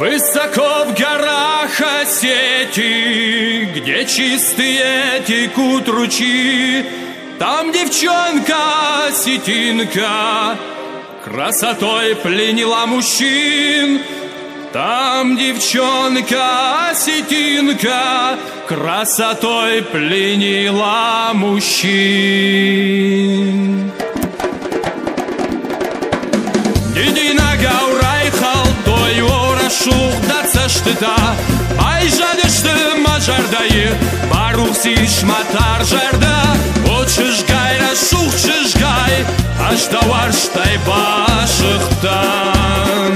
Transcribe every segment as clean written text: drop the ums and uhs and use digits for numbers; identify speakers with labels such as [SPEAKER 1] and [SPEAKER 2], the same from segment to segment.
[SPEAKER 1] Высоко в горах Осетии, где чистые текут ручьи, там девчонка осетинка красотой пленила мужчин. Там девчонка осетинка красотой пленила мужчин. Дидинага урайхал той орашух дацаштыта айжадышты мажардайы барухси шматар жарда очышгай рашух чышгай аштаварштай башыхтан.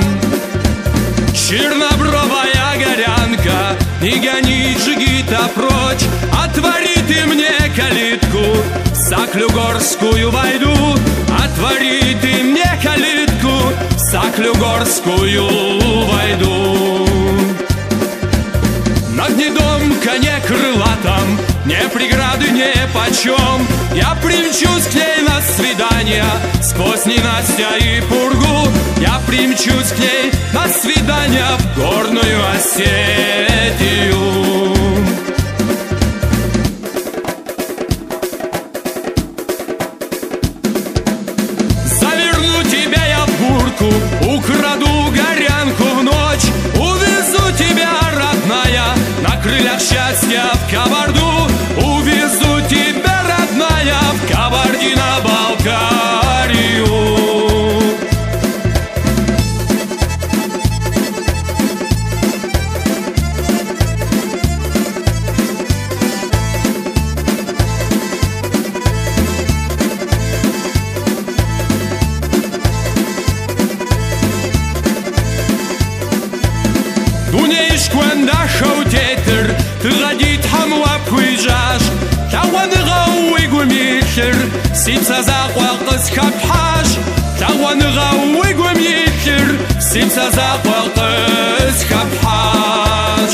[SPEAKER 1] Чернобровая горянка, не гони джигита прочь, отвори ты мне калитку, в Саклюгорскую войду. Отвори ты мне калитку, в Саклюгорскую войду. На гнедом коне крылатом, не преграды ни почем, я примчусь к ней на свидание, сквозь ненастья и пургу. Я примчусь к ней на свидание в горную Осетию. Заверну тебя я в бурку, украду горянку в ночь, увезу тебя, родная, на крыльях счастья в Кабарду. Увезу тебя, родная, в Кабардино-Балкарию. Шаутетер, традит хамуа пуйжаш, тауаныга уйгу михер, сипса заquaqs хапхаш, тауаныга уйгу михер, сипса заquaqs хапхаш.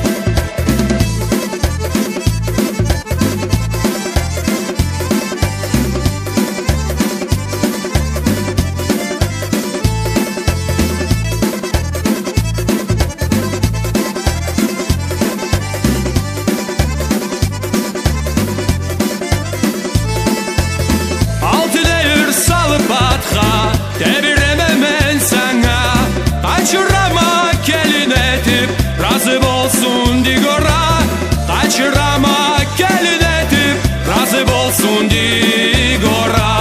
[SPEAKER 1] Razı olsun digora, kaçırama gelin etip, razı olsun digora.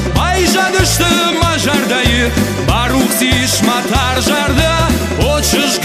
[SPEAKER 1] Айжадышты мажардайы, барухси шматар жарда, очыш